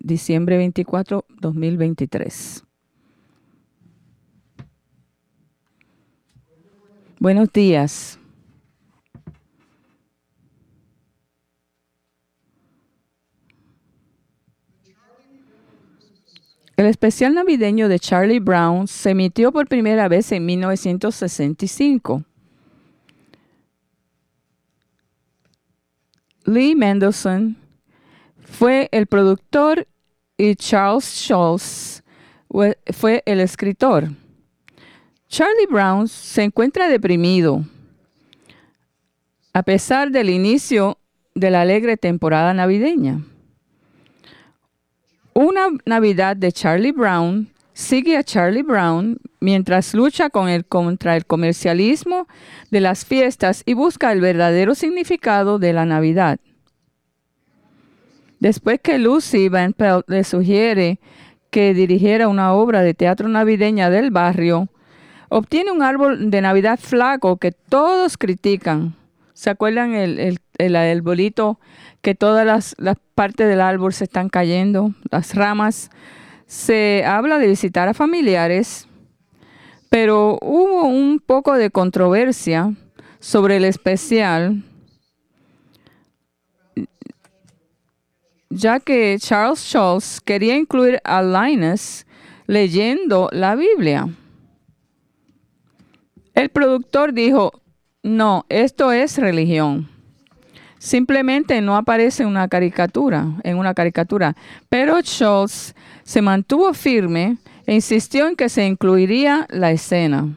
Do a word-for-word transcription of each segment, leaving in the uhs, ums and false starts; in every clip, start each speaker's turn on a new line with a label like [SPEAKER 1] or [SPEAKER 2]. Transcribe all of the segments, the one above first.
[SPEAKER 1] diciembre veinticuatro, dos mil veintitrés. Buenos días. El especial navideño de Charlie Brown se emitió por primera vez en mil novecientos sesenta y cinco. Lee Mendelson fue el productor y Charles Schulz fue el escritor. Charlie Brown se encuentra deprimido a pesar del inicio de la alegre temporada navideña. Una Navidad de Charlie Brown sigue a Charlie Brown mientras lucha con el, contra el comercialismo de las fiestas y busca el verdadero significado de la Navidad. Después que Lucy Van Pelt le sugiere que dirigiera una obra de teatro navideña del barrio, obtiene un árbol de Navidad flaco que todos critican. ¿Se acuerdan el, el, el arbolito que todas las, las partes del árbol se están cayendo, las ramas? Se habla de visitar a familiares, pero hubo un poco de controversia sobre el especial, ya que Charles Schulz quería incluir a Linus leyendo la Biblia. El productor dijo, no, esto es religión. Simplemente no aparece una caricatura, en una caricatura. Pero Schulz se mantuvo firme e insistió en que se incluiría la escena.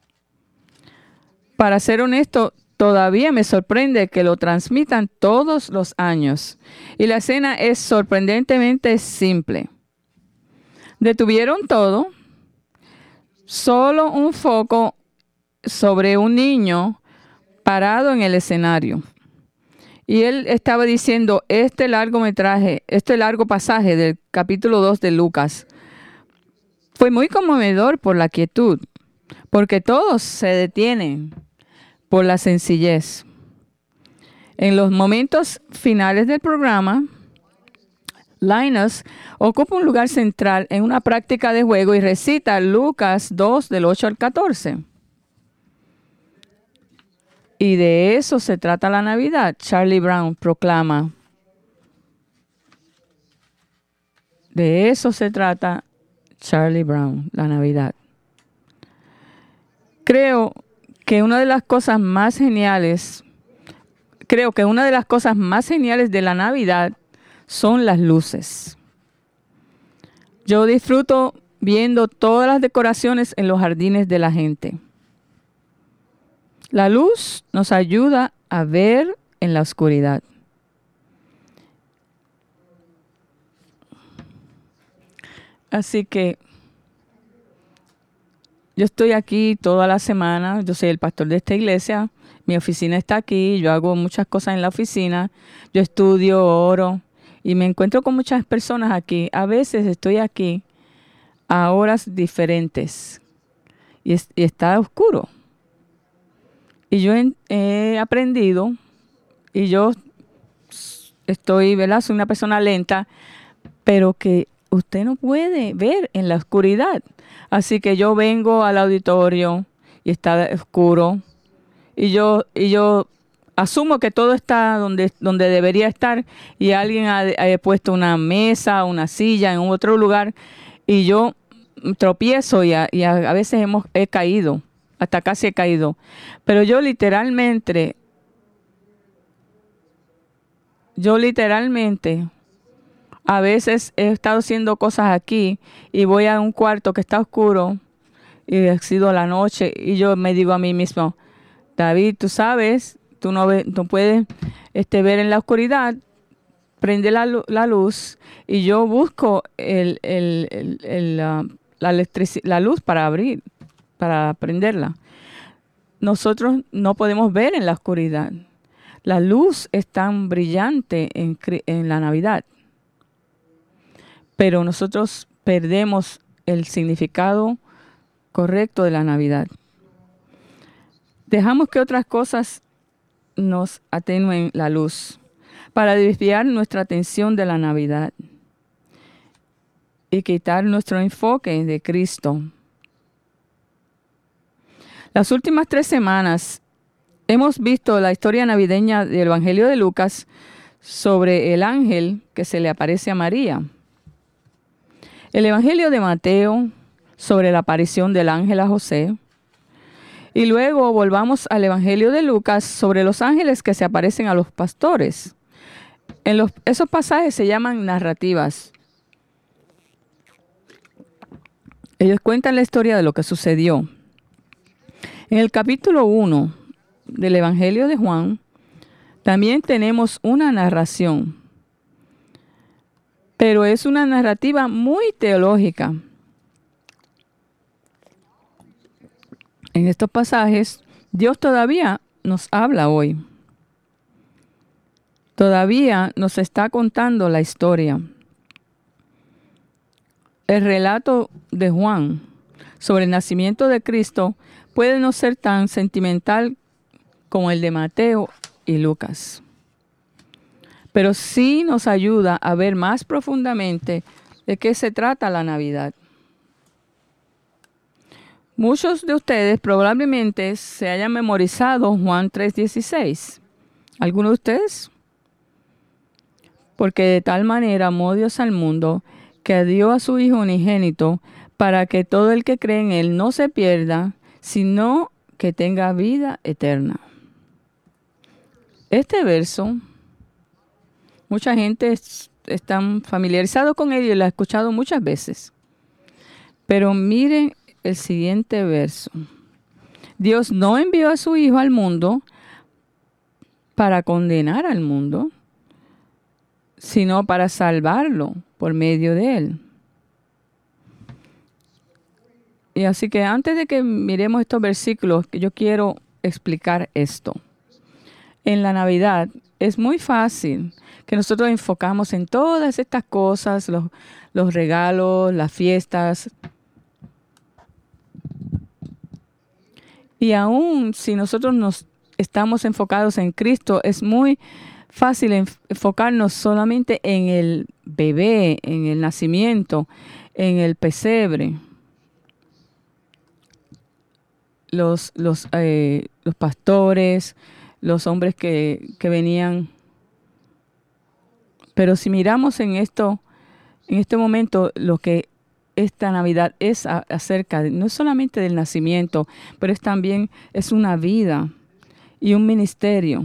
[SPEAKER 1] Para ser honesto, todavía me sorprende que lo transmitan todos los años. Y la escena es sorprendentemente simple. Detuvieron todo, solo un foco sobre un niño parado en el escenario. Y él estaba diciendo, este largometraje, este largo pasaje del capítulo dos de Lucas fue muy conmovedor por la quietud, porque todos se detienen por la sencillez. En los momentos finales del programa, Linus ocupa un lugar central en una práctica de juego y recita Lucas dos del ocho al catorce. Y de eso se trata la Navidad. Charlie Brown proclama. De eso se trata Charlie Brown, la Navidad. Creo que una de las cosas más geniales, creo que una de las cosas más geniales de la Navidad son las luces. Yo disfruto viendo todas las decoraciones en los jardines de la gente. La luz nos ayuda a ver en la oscuridad. Así que yo estoy aquí toda la semana. Yo soy el pastor de esta iglesia. Mi oficina está aquí. Yo hago muchas cosas en la oficina. Yo estudio, oro y me encuentro con muchas personas aquí. A veces estoy aquí a horas diferentes y, es, y está oscuro. Y yo he, he aprendido, y yo estoy, ¿verdad? Soy una persona lenta, pero que usted no puede ver en la oscuridad. Así que yo vengo al auditorio y está oscuro, y yo, y yo asumo que todo está donde, donde debería estar, y alguien ha, ha puesto una mesa, una silla en otro lugar, y yo tropiezo y a, y a, a veces hemos, he caído. Hasta casi he caído. Pero yo literalmente, yo literalmente, a veces he estado haciendo cosas aquí y voy a un cuarto que está oscuro y ha sido la noche y yo me digo a mí mismo, David, tú sabes, tú no, ve, no puedes este, ver en la oscuridad, prende la, la luz y yo busco el, el, el, el, uh, la, electric- la luz para abrir. para prenderla. Nosotros no podemos ver en la oscuridad. La luz es tan brillante en, en la Navidad. Pero nosotros perdemos el significado correcto de la Navidad. Dejamos que otras cosas nos atenúen la luz para desviar nuestra atención de la Navidad. y quitar nuestro enfoque de Cristo. Las últimas tres semanas hemos visto la historia navideña del Evangelio de Lucas sobre el ángel que se le aparece a María. El Evangelio de Mateo sobre la aparición del ángel a José. Y luego volvamos al Evangelio de Lucas sobre los ángeles que se aparecen a los pastores. En los, esos pasajes se llaman narrativas. Ellos cuentan la historia de lo que sucedió. En el capítulo uno del Evangelio de Juan, también tenemos una narración, pero es una narrativa muy teológica. En estos pasajes, Dios todavía nos habla hoy. Todavía nos está contando la historia. El relato de Juan sobre el nacimiento de Cristo puede no ser tan sentimental como el de Mateo y Lucas, pero sí nos ayuda a ver más profundamente de qué se trata la Navidad. Muchos de ustedes probablemente se hayan memorizado Juan tres dieciséis. ¿Algunos de ustedes? Porque de tal manera amó Dios al mundo que dio a su Hijo unigénito para que todo el que cree en Él no se pierda, sino que tenga vida eterna. Este verso, mucha gente está familiarizado con él y lo ha escuchado muchas veces. Pero miren el siguiente verso. Dios no envió a su Hijo al mundo para condenar al mundo, sino para salvarlo por medio de él. Y así que antes de que miremos estos versículos, yo quiero explicar esto. En la Navidad es muy fácil que nosotros enfocamos en todas estas cosas, los, los regalos, las fiestas. Y aún si nosotros nos estamos enfocados en Cristo, es muy fácil enfocarnos solamente en el bebé, en el nacimiento, en el pesebre. Los, los, eh, los pastores, los hombres que, que venían. Pero si miramos en esto, en este momento, lo que esta Navidad es a, acerca, de, no solamente del nacimiento, pero es también es una vida y un ministerio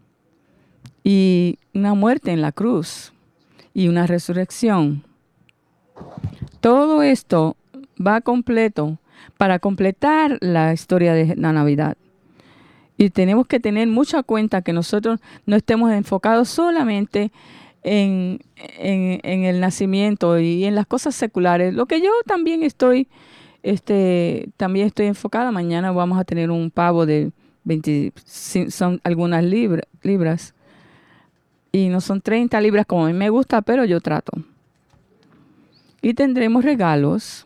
[SPEAKER 1] y una muerte en la cruz y una resurrección. Todo esto va completo para completar la historia de la Navidad. Y tenemos que tener mucha cuenta que nosotros no estemos enfocados solamente en, en, en el nacimiento y en las cosas seculares. Lo que yo también estoy, este, también estoy enfocada. Mañana vamos a tener un pavo de veinte, son algunas libra, libras. Y no son treinta libras como a mí me gusta, pero yo trato. Y tendremos regalos.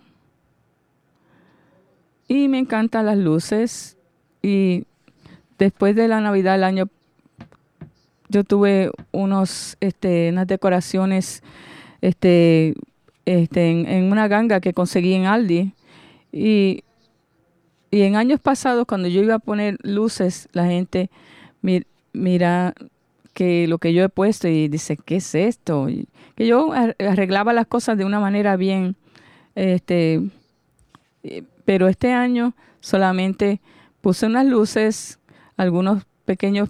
[SPEAKER 1] Y me encantan las luces. Y después de la Navidad el año, yo tuve unos, este, unas decoraciones este, este, en, en una ganga que conseguí en Aldi. Y, y en años pasados, cuando yo iba a poner luces, la gente mir, mira que lo que yo he puesto y dice, ¿qué es esto? Y que yo arreglaba las cosas de una manera bien, este, pero este año solamente puse unas luces, algunos pequeños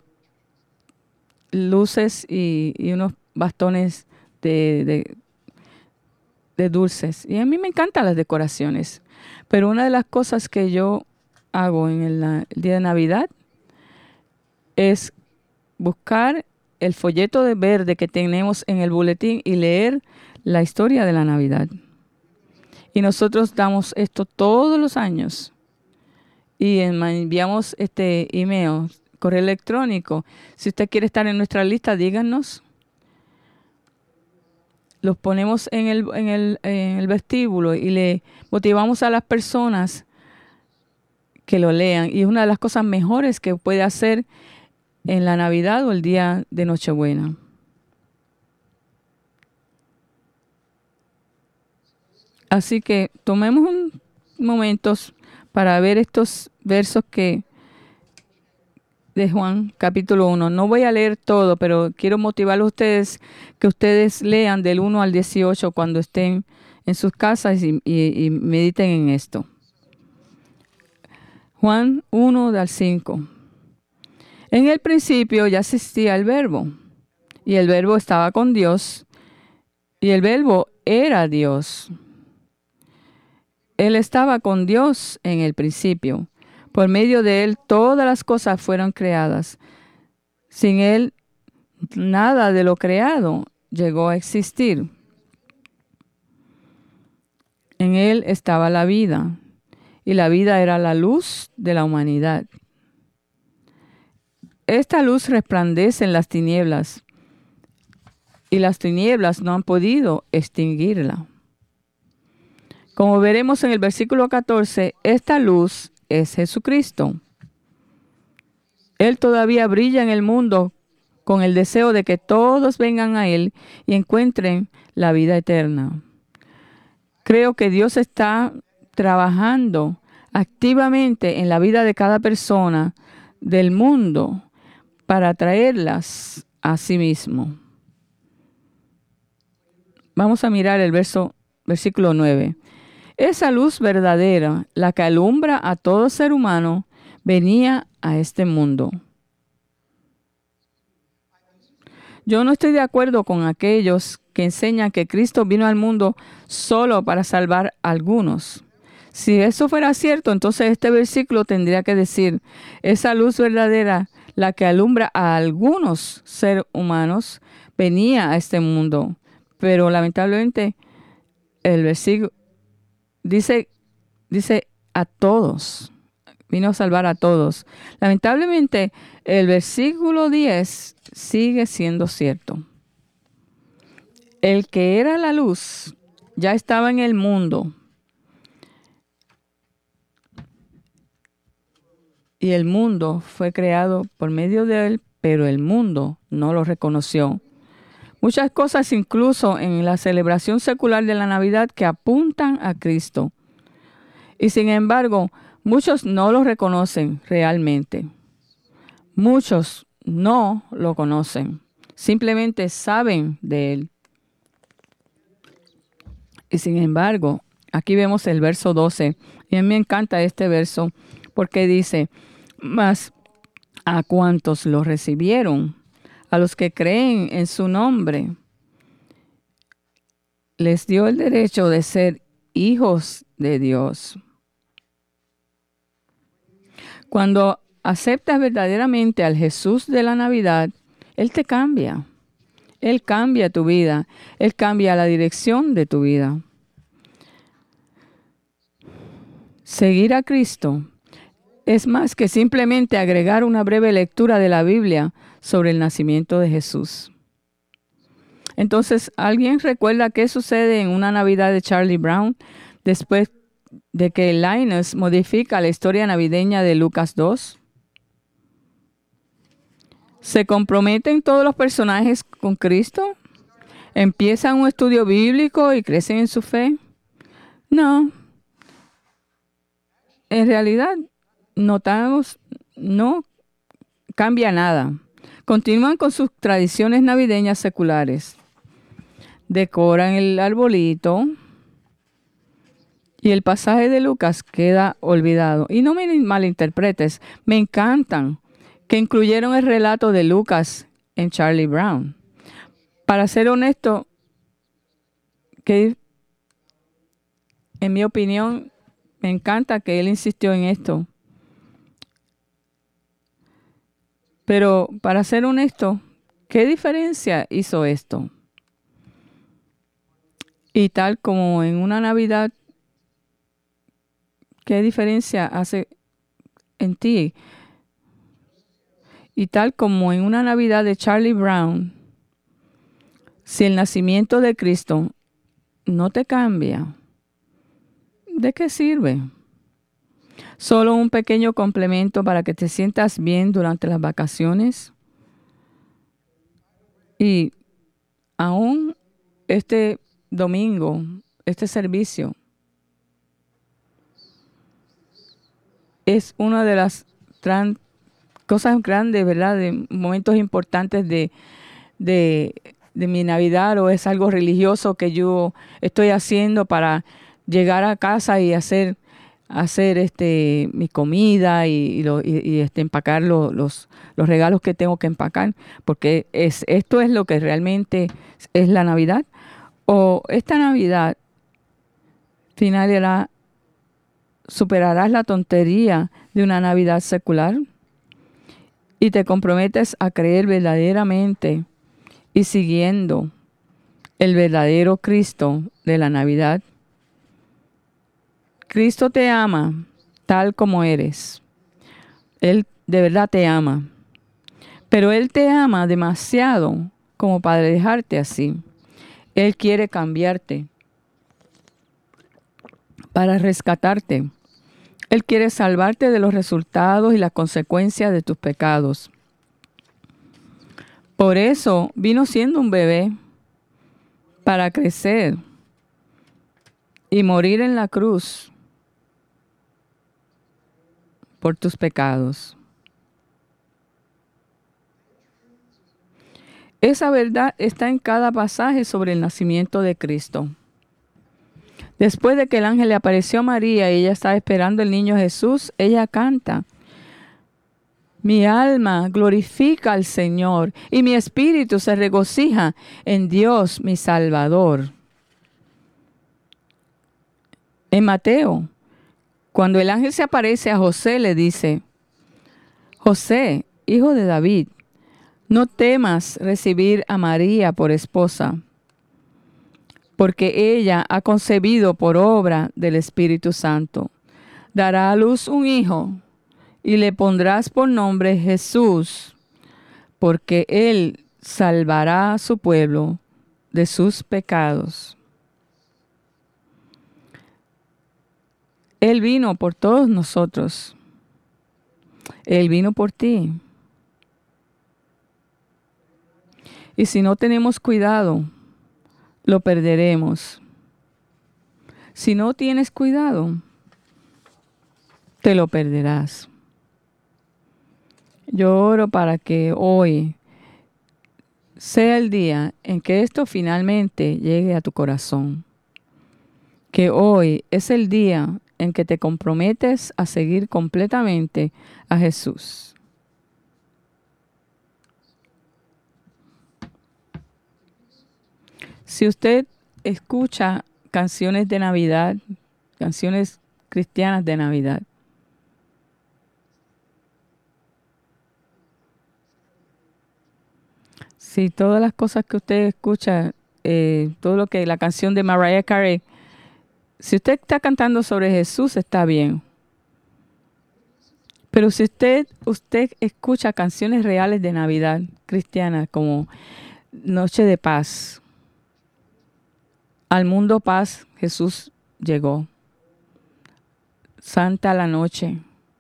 [SPEAKER 1] luces y, y unos bastones de, de, de dulces. Y a mí me encantan las decoraciones. Pero una de las cosas que yo hago en el, el día de Navidad es buscar el folleto de verde que tenemos en el boletín y leer la historia de la Navidad. Y nosotros damos esto todos los años. Y enviamos este email, correo electrónico. Si usted quiere estar en nuestra lista, díganos. Los ponemos en el, en el, en el vestíbulo y le motivamos a las personas que lo lean. Y es una de las cosas mejores que puede hacer en la Navidad o el día de Nochebuena. Así que tomemos un momentos para ver estos versos que de Juan capítulo uno. No voy a leer todo, pero quiero motivar a ustedes que ustedes lean del uno al dieciocho cuando estén en sus casas y, y- y mediten en esto. Juan uno al cinco. En el principio ya existía el verbo, y el verbo estaba con Dios, y el verbo era Dios. Él estaba con Dios en el principio. Por medio de él todas las cosas fueron creadas. Sin él nada de lo creado llegó a existir. En él estaba la vida, y la vida era la luz de la humanidad. Esta luz resplandece en las tinieblas, y las tinieblas no han podido extinguirla. Como veremos en el versículo catorce, esta luz es Jesucristo. Él todavía brilla en el mundo con el deseo de que todos vengan a Él y encuentren la vida eterna. Creo que Dios está trabajando activamente en la vida de cada persona del mundo para traerlas a sí mismo. Vamos a mirar el verso, versículo nueve. Esa luz verdadera, la que alumbra a todo ser humano, venía a este mundo. Yo no estoy de acuerdo con aquellos que enseñan que Cristo vino al mundo solo para salvar a algunos. Si eso fuera cierto, entonces este versículo tendría que decir, esa luz verdadera, la que alumbra a algunos seres humanos, venía a este mundo. Pero lamentablemente el versículo dice, dice a todos. Vino a salvar a todos. Lamentablemente, el versículo diez sigue siendo cierto. El que era la luz ya estaba en el mundo. Y el mundo fue creado por medio de él, pero el mundo no lo reconoció. Muchas cosas, incluso en la celebración secular de la Navidad, que apuntan a Cristo. Y sin embargo, muchos no lo reconocen realmente. Muchos no lo conocen. Simplemente saben de él. Y sin embargo, aquí vemos el verso doce. Y a mí me encanta este verso porque dice, mas a cuantos lo recibieron, a los que creen en su nombre, les dio el derecho de ser hijos de Dios. Cuando aceptas verdaderamente al Jesús de la Navidad, Él te cambia. Él cambia tu vida. Él cambia la dirección de tu vida. Seguir a Cristo es más que simplemente agregar una breve lectura de la Biblia sobre el nacimiento de Jesús. Entonces, ¿alguien recuerda qué sucede en una Navidad de Charlie Brown después de que Linus modifica la historia navideña de Lucas dos? ¿Se comprometen todos los personajes con Cristo? ¿Empiezan un estudio bíblico y crecen en su fe? No. En realidad, notamos, no cambia nada. Continúan con sus tradiciones navideñas seculares. Decoran el arbolito y el pasaje de Lucas queda olvidado. Y no me malinterpretes, me encantan que incluyeron el relato de Lucas en Charlie Brown. Para ser honesto, que en mi opinión, me encanta que él insistió en esto. Pero para ser honesto, ¿qué diferencia hizo esto? Y tal como en una Navidad, ¿qué diferencia hace en ti? Y tal como en una Navidad de Charlie Brown, si el nacimiento de Cristo no te cambia, ¿de qué sirve? Solo un pequeño complemento para que te sientas bien durante las vacaciones. Y aún este domingo este servicio es una de las tran- cosas grandes, ¿verdad? De momentos importantes de, de, de mi Navidad, o es algo religioso que yo estoy haciendo para llegar a casa y hacer, hacer este, mi comida y, y, lo- y- y, este, empacar lo- los, los regalos que tengo que empacar, porque es, esto es lo que realmente es la Navidad. O esta Navidad final superarás la tontería de una Navidad secular y te comprometes a creer verdaderamente y siguiendo el verdadero Cristo de la Navidad. Cristo te ama tal como eres. Él de verdad te ama. Pero Él te ama demasiado como para dejarte así. Él quiere cambiarte para rescatarte. Él quiere salvarte de los resultados y las consecuencias de tus pecados. Por eso vino siendo un bebé para crecer y morir en la cruz por tus pecados. Esa verdad está en cada pasaje sobre el nacimiento de Cristo. Después de que el ángel le apareció a María y ella estaba esperando el niño Jesús, ella canta: mi alma glorifica al Señor y mi espíritu se regocija en Dios mi Salvador. En Mateo, cuando el ángel se aparece a José, le dice: José, hijo de David, no temas recibir a María por esposa, porque ella ha concebido por obra del Espíritu Santo. Dará a luz un hijo y le pondrás por nombre Jesús, porque él salvará a su pueblo de sus pecados. Él vino por todos nosotros. Él vino por ti. Y si no tenemos cuidado, lo perderemos. Si no tienes cuidado, te lo perderás. Yo oro para que hoy sea el día en que esto finalmente llegue a tu corazón. Que hoy es el día en que te comprometes a seguir completamente a Jesús. Si usted escucha canciones de Navidad, canciones cristianas de Navidad, si todas las cosas que usted escucha, eh, todo lo que la canción de Mariah Carey, si usted está cantando sobre Jesús, está bien. Pero si usted, usted escucha canciones reales de Navidad cristianas como Noche de Paz, al mundo paz Jesús llegó, Santa la noche,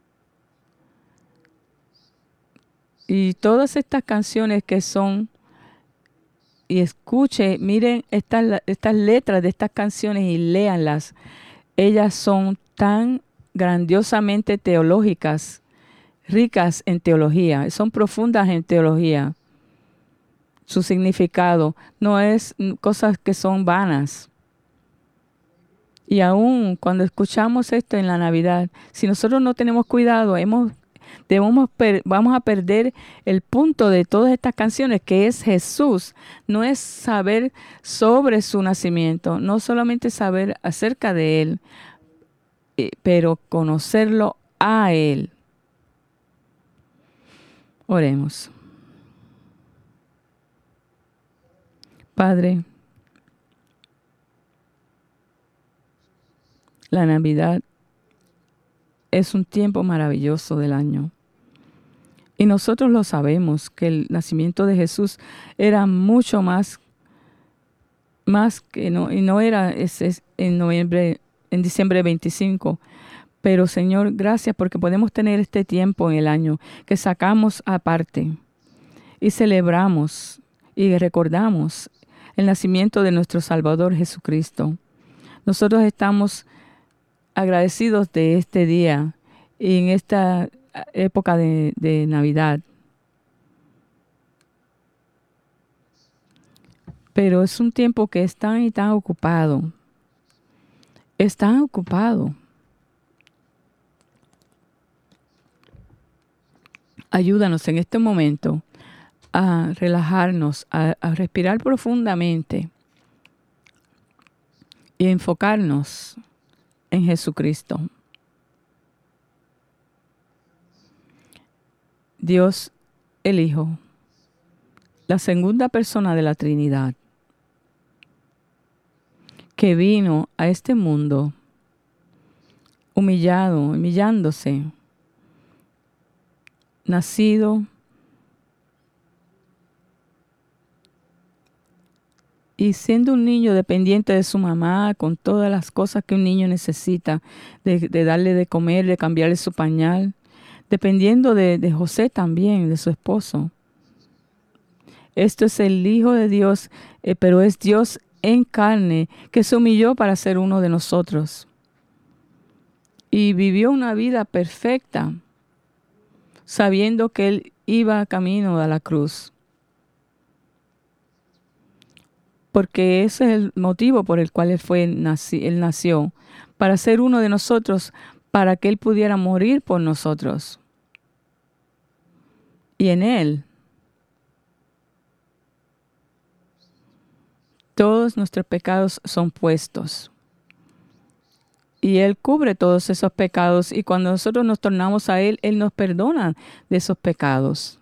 [SPEAKER 1] y todas estas canciones que son, y escuche, miren estas, estas letras de estas canciones y léanlas. Ellas son tan grandiosamente teológicas, ricas en teología, son profundas en teología. Su significado no es cosas que son vanas. Y aún cuando escuchamos esto en la Navidad, si nosotros no tenemos cuidado, hemos, debemos per, vamos a perder el punto de todas estas canciones, que es Jesús. No es saber sobre su nacimiento, no solamente saber acerca de Él, eh, pero conocerlo a Él. Oremos. Padre, la Navidad es un tiempo maravilloso del año. Y nosotros lo sabemos, que el nacimiento de Jesús era mucho más, más que no, y no era ese, en noviembre, en diciembre veinticinco. Pero Señor, gracias porque podemos tener este tiempo en el año que sacamos aparte y celebramos y recordamos el nacimiento de nuestro Salvador Jesucristo. Nosotros estamos agradecidos de este día y en esta época de, de Navidad. Pero es un tiempo que es tan y tan ocupado. Es tan ocupado. Ayúdanos en este momento a relajarnos, a, a respirar profundamente y enfocarnos en Jesucristo. Dios el Hijo, la segunda persona de la Trinidad, que vino a este mundo humillado, humillándose, nacido y siendo un niño dependiente de su mamá, con todas las cosas que un niño necesita, de, de darle de comer, de cambiarle su pañal, dependiendo de, de José también, de su esposo. Esto es el Hijo de Dios, eh, pero es Dios en carne, que se humilló para ser uno de nosotros. Y vivió una vida perfecta, sabiendo que Él iba camino a la cruz. Porque ese es el motivo por el cual Él, fue, nací, él nació, para ser uno de nosotros, para que Él pudiera morir por nosotros. Y en Él, todos nuestros pecados son puestos. Y Él cubre todos esos pecados. Y cuando nosotros nos tornamos a Él, Él nos perdona de esos pecados.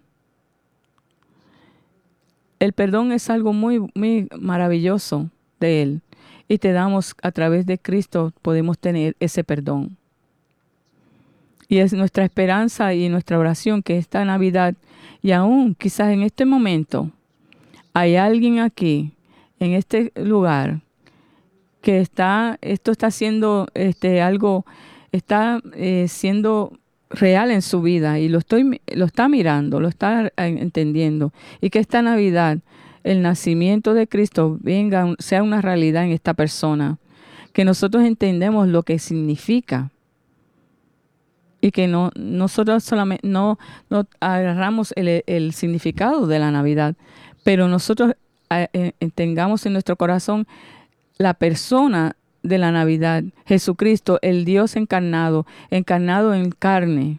[SPEAKER 1] El perdón es algo muy, muy maravilloso de Él. Y te damos, a través de Cristo, podemos tener ese perdón. Y es nuestra esperanza y nuestra oración que esta Navidad, y aún quizás en este momento, hay alguien aquí, en este lugar, que está, esto está siendo este, algo, está eh, siendo real en su vida y lo, estoy, lo está mirando, lo está entendiendo. Y que esta Navidad, el nacimiento de Cristo, venga, sea una realidad en esta persona. Que nosotros entendemos lo que significa. Y que no, nosotros solamente no, no agarramos el, el significado de la Navidad, pero nosotros eh, tengamos en nuestro corazón la persona de la Navidad, Jesucristo, el Dios encarnado, encarnado en carne.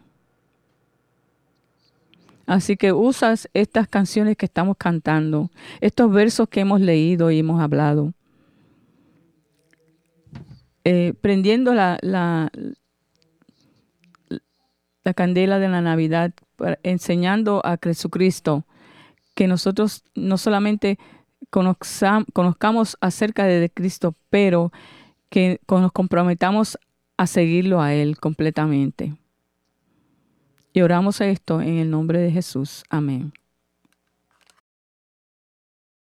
[SPEAKER 1] Así que usas estas canciones que estamos cantando, estos versos que hemos leído y hemos hablado, eh, prendiendo la, la, la candela de la Navidad, enseñando a Jesucristo, que nosotros no solamente conozcamos acerca de Cristo, pero que nos comprometamos a seguirlo a Él completamente. Y oramos esto en el nombre de Jesús. Amén.